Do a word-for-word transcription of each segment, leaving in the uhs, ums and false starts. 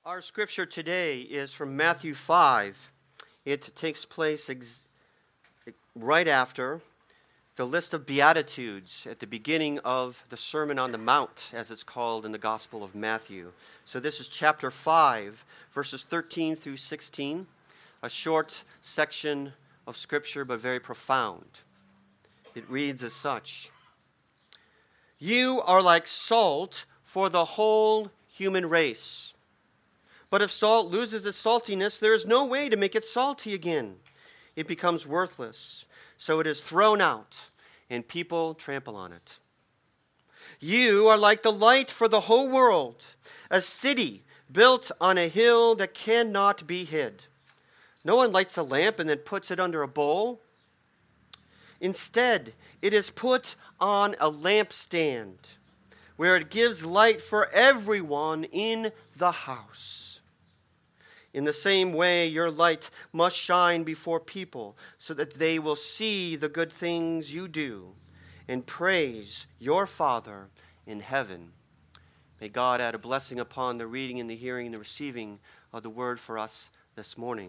Our scripture today is from Matthew five. It takes place ex- right after the list of Beatitudes at the beginning of the Sermon on the Mount, as it's called in the Gospel of Matthew. So this is chapter five, verses thirteen through sixteen, a short section of scripture, but very profound. It reads as such: "You are like salt for the whole human race. But if salt loses its saltiness, there is no way to make it salty again. It becomes worthless, so it is thrown out, and people trample on it. You are like the light for the whole world, a city built on a hill that cannot be hid. No one lights a lamp and then puts it under a bowl. Instead, it is put on a lampstand, where it gives light for everyone in the house. In the same way, your light must shine before people, so that they will see the good things you do and praise your Father in heaven." May God add a blessing upon the reading and the hearing and the receiving of the word for us this morning.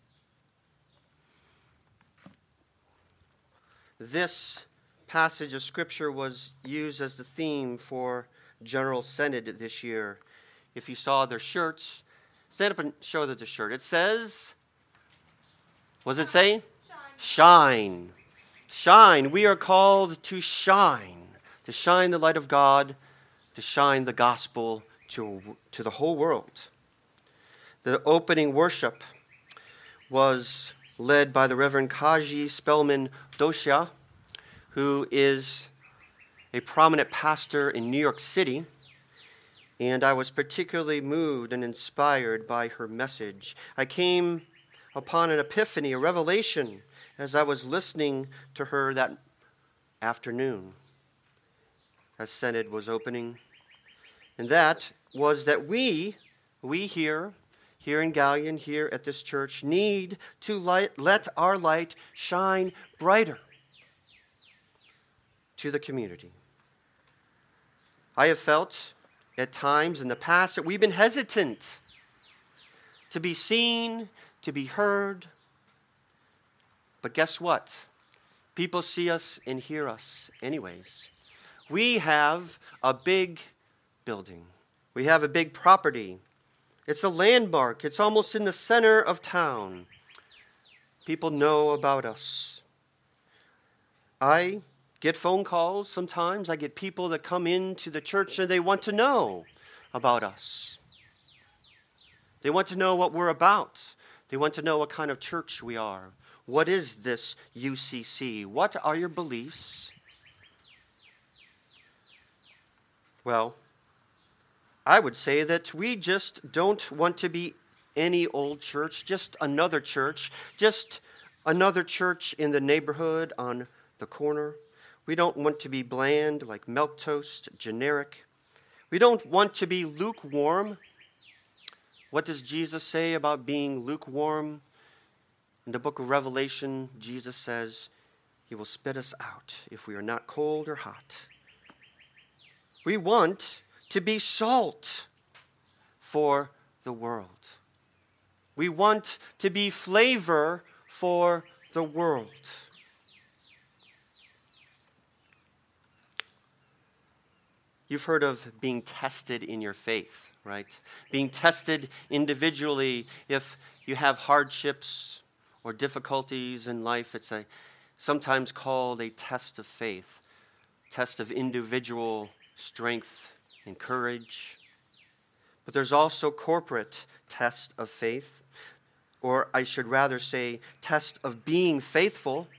This passage of Scripture was used as the theme for General Synod this year. If you saw their shirts, stand up and show them the shirt. It says, what does it say? Shine. Shine. Shine. We are called to shine, to shine the light of God, to shine the gospel to, to the whole world. The opening worship was led by the Reverend Kaji Spellman Dosha, who is a prominent pastor in New York City. And I was particularly moved and inspired by her message. I came upon an epiphany, a revelation, as I was listening to her that afternoon as Synod was opening. And that was that we, we here, here in Galion, here at this church, need to light, let our light shine brighter to the community. I have felt at times in the past that we've been hesitant to be seen, to be heard. But guess what? People see us and hear us anyways. We have a big building. We have a big property. It's a landmark. It's almost in the center of town. People know about us. I get phone calls sometimes. I get people that come into the church and they want to know about us. They want to know what we're about. They want to know what kind of church we are. What is this U C C? What are your beliefs? Well, I would say that we just don't want to be any old church, just another church, just another church in the neighborhood on the corner. We don't want to be bland like milk toast, generic. We don't want to be lukewarm. What does Jesus say about being lukewarm? In the book of Revelation, Jesus says, He will spit us out if we are not cold or hot. We want to be salt for the world. We want to be flavor for the world. You've heard of being tested in your faith, right? Being tested individually if you have hardships or difficulties in life. It's a sometimes called a test of faith, test of individual strength and courage. But there's also corporate test of faith, or I should rather say test of being faithful.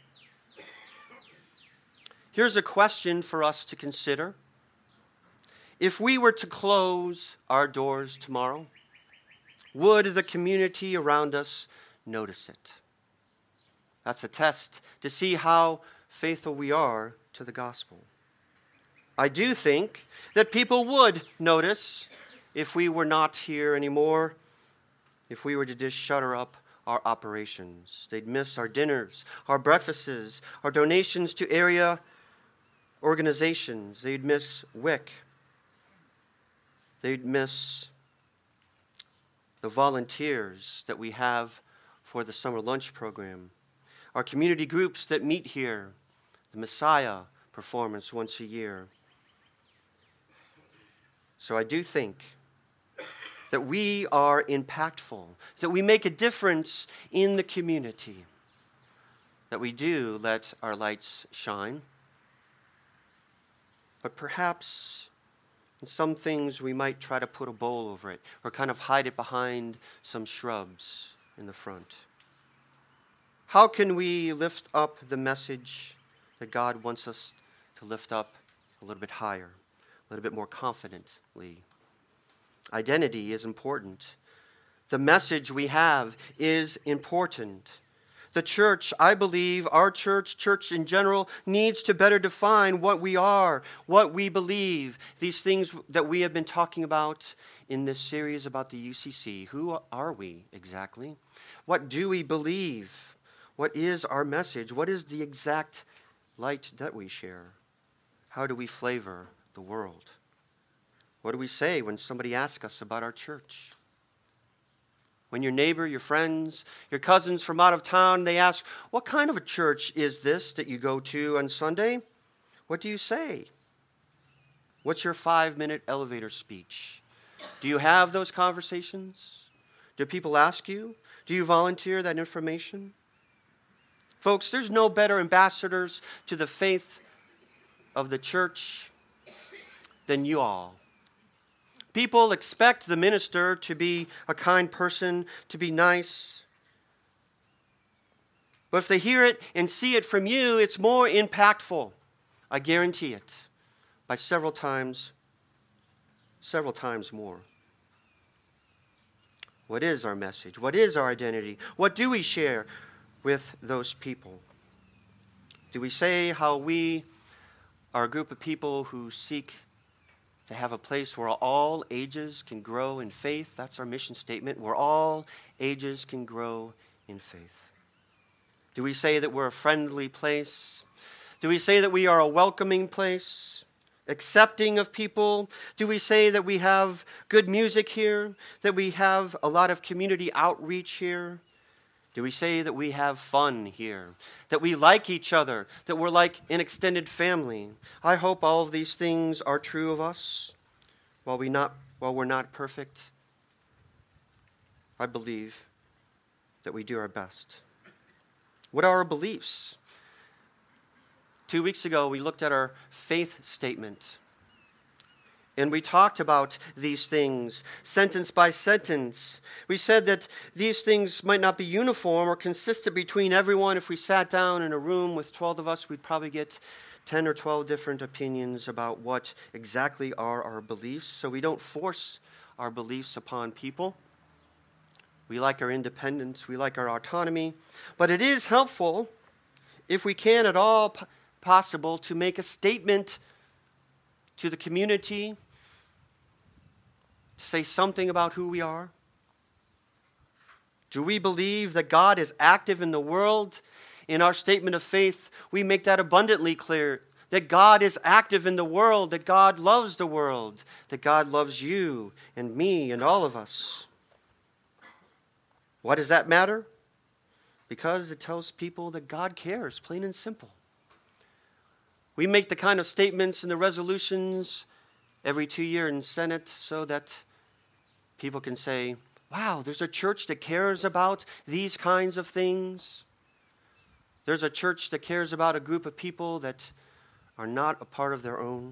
Here's a question for us to consider. If we were to close our doors tomorrow, would the community around us notice it? That's a test to see how faithful we are to the gospel. I do think that people would notice if we were not here anymore, if we were to just shutter up our operations. They'd miss our dinners, our breakfasts, our donations to area organizations. They'd miss W I C. They'd miss the volunteers that we have for the summer lunch program, our community groups that meet here, the Messiah performance once a year. So I do think that we are impactful, that we make a difference in the community, that we do let our lights shine. But perhaps in some things we might try to put a bowl over it or kind of hide it behind some shrubs in the front. How can we lift up the message that God wants us to lift up a little bit higher, a little bit more confidently? Identity is important. The message we have is important. The church, I believe, our church, church in general, needs to better define what we are, what we believe, these things that we have been talking about in this series about the U C C. Who are we exactly? What do we believe? What is our message? What is the exact light that we share? How do we flavor the world? What do we say when somebody asks us about our church? When your neighbor, your friends, your cousins from out of town, they ask, what kind of a church is this that you go to on Sunday? What do you say? What's your five-minute elevator speech? Do you have those conversations? Do people ask you? Do you volunteer that information? Folks, there's no better ambassadors to the faith of the church than you all. People expect the minister to be a kind person, to be nice. But if they hear it and see it from you, it's more impactful. I guarantee it. By several times, several times more. What is our message? What is our identity? What do we share with those people? Do we say how we are a group of people who seek to have a place where all ages can grow in faith? That's our mission statement, where all ages can grow in faith. Do we say that we're a friendly place? Do we say that we are a welcoming place, accepting of people? Do we say that we have good music here, that we have a lot of community outreach here? Do we say that we have fun here, that we like each other, that we're like an extended family? I hope all of these things are true of us. While we not, while we're not perfect, I believe that we do our best. What are our beliefs? Two weeks ago, we looked at our faith statement. And we talked about these things, sentence by sentence. We said that these things might not be uniform or consistent between everyone. If we sat down in a room with twelve of us, we'd probably get ten or twelve different opinions about what exactly are our beliefs. So we don't force our beliefs upon people. We like our independence. We like our autonomy. But it is helpful, if we can at all possible, to make a statement to the community, to say something about who we are. Do we believe that God is active in the world? In our statement of faith, we make that abundantly clear, that God is active in the world, that God loves the world, that God loves you and me and all of us. Why does that matter? Because it tells people that God cares, plain and simple. We make the kind of statements and the resolutions every two years in Senate so that people can say, wow, there's a church that cares about these kinds of things. There's a church that cares about a group of people that are not a part of their own.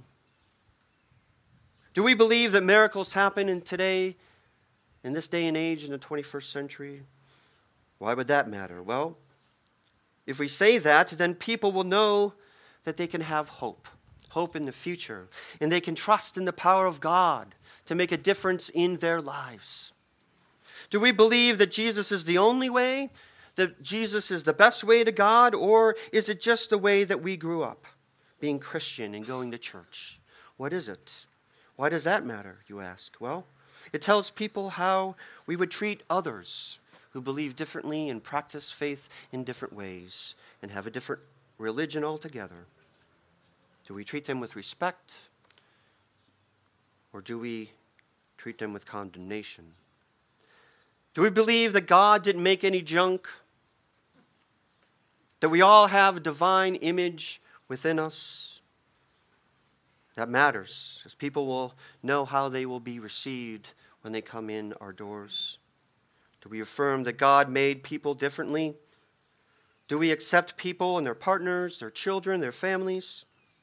Do we believe that miracles happen in today, in this day and age, in the twenty-first century? Why would that matter? Well, if we say that, then people will know that they can have hope, hope in the future, and they can trust in the power of God to make a difference in their lives. Do we believe that Jesus is the only way, that Jesus is the best way to God, or is it just the way that we grew up, being Christian and going to church? What is it? Why does that matter, you ask? Well, it tells people how we would treat others who believe differently and practice faith in different ways and have a different religion altogether. Do we treat them with respect, or do we treat them with condemnation? Do we believe that God didn't make any junk? That we all have a divine image within us? That matters, because people will know how they will be received when they come in our doors. Do we affirm that God made people differently? Do we accept people and their partners, their children, their families?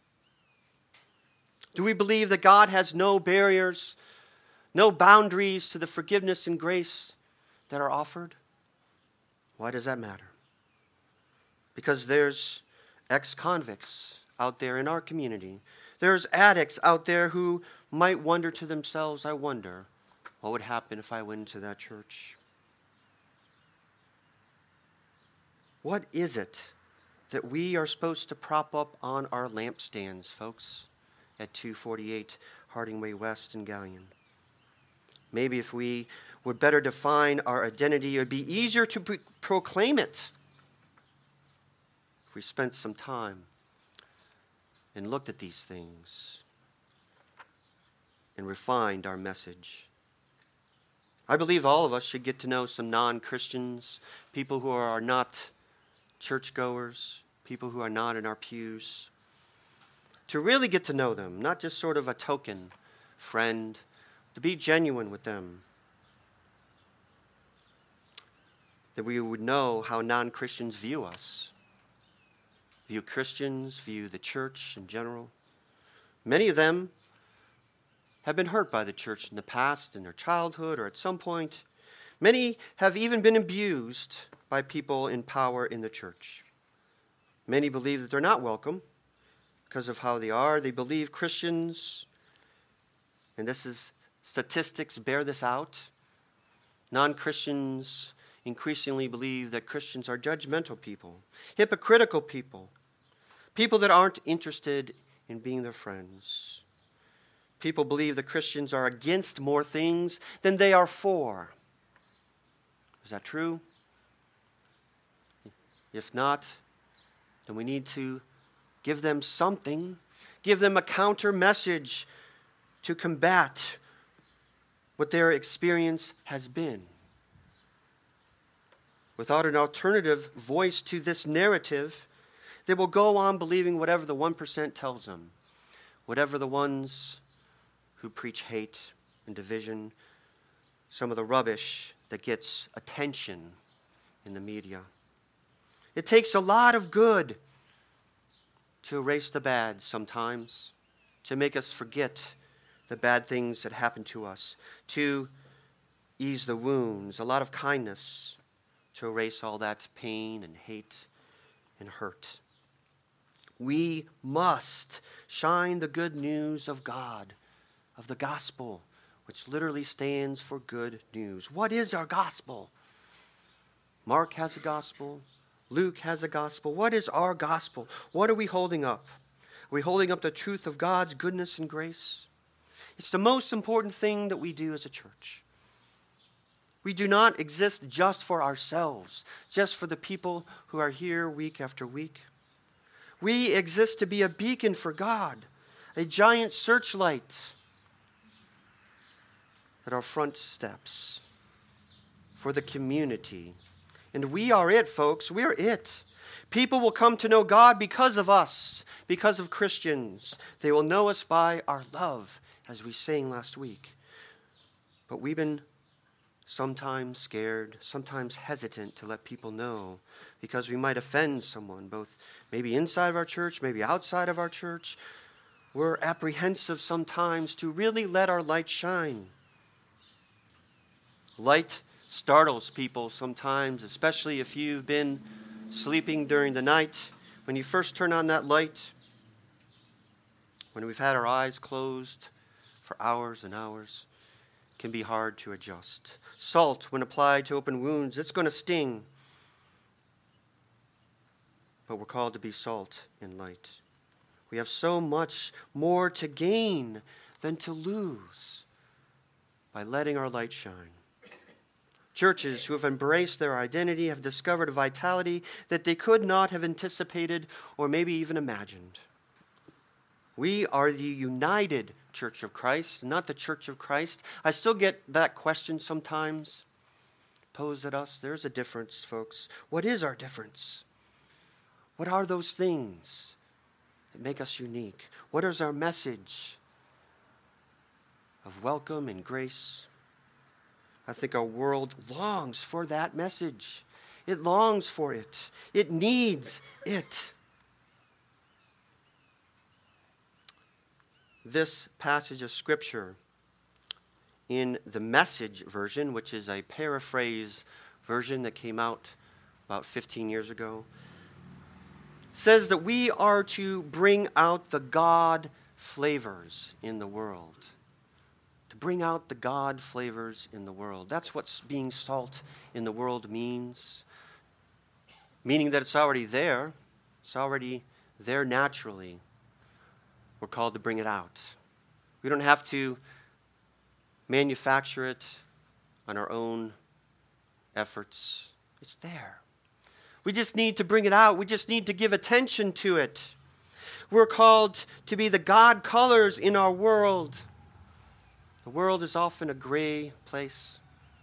Do we believe that God has no barriers, no boundaries to the forgiveness and grace that are offered? Why does that matter? Because there's ex-convicts out there in our community. There's addicts out there who might wonder to themselves, I wonder, what would happen if I went into that church? What is it that we are supposed to prop up on our lampstands, folks, at two forty-eight Harding Way West in Galleon? Maybe if we would better define our identity, it would be easier to pro- proclaim it. If we spent some time and looked at these things and refined our message. I believe all of us should get to know some non-Christians, people who are not churchgoers, people who are not in our pews, to really get to know them, not just sort of a token friend, to be genuine with them. That we would know how non-Christians view us, view Christians, view the church in general. Many of them have been hurt by the church in the past, in their childhood, or at some point. Many have even been abused by people in power in the church. Many believe that they're not welcome because of how they are. They believe Christians, and this is statistics bear this out, non-Christians increasingly believe that Christians are judgmental people, hypocritical people, people that aren't interested in being their friends. People believe that Christians are against more things than they are for. Is that true? If not, then we need to give them something, give them a counter message to combat what their experience has been. Without an alternative voice to this narrative, they will go on believing whatever the one percent tells them, whatever the ones who preach hate and division, some of the rubbish that gets attention in the media. It takes a lot of good to erase the bad sometimes, to make us forget the bad things that happen to us, to ease the wounds, a lot of kindness, to erase all that pain and hate and hurt. We must shine the good news of God, of the gospel, which literally stands for good news. What is our gospel? Mark has a gospel. Luke has a gospel. What is our gospel? What are we holding up? Are we holding up the truth of God's goodness and grace? It's the most important thing that we do as a church. We do not exist just for ourselves, just for the people who are here week after week. We exist to be a beacon for God, a giant searchlight at our front steps for the community. And we are it, folks. We're it. People will come to know God because of us, because of Christians. They will know us by our love, as we sang last week. But we've been sometimes scared, sometimes hesitant to let people know because we might offend someone, both maybe inside of our church, maybe outside of our church. We're apprehensive sometimes to really let our light shine. Light startles people sometimes, especially if you've been sleeping during the night. When you first turn on that light, when we've had our eyes closed for hours and hours, it can be hard to adjust. Salt, when applied to open wounds, it's going to sting. But we're called to be salt and light. We have so much more to gain than to lose by letting our light shine. Churches who have embraced their identity have discovered a vitality that they could not have anticipated or maybe even imagined. We are the united Church of Christ, not the Church of Christ. I still get that question sometimes. posed at us. There's a difference, folks. What is our difference? What are those things that make us unique? What is our message of welcome and grace? I think our world longs for that message. It longs for it. It needs it. This passage of Scripture in the Message version, which is a paraphrase version that came out about fifteen years ago, says that we are to bring out the God flavors in the world. To bring out the God flavors in the world. That's what being salt in the world means. Meaning that it's already there. It's already there naturally. We're called to bring it out. We don't have to manufacture it on our own efforts. It's there. We just need to bring it out. We just need to give attention to it. We're called to be the God colors in our world. The world is often a gray place.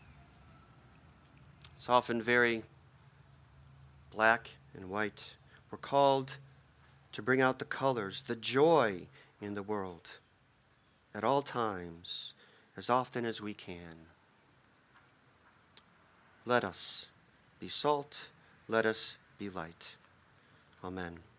It's often very black and white. We're called to bring out the colors, the joy in the world at all times, as often as we can. Let us be salt. Let us be light. Amen.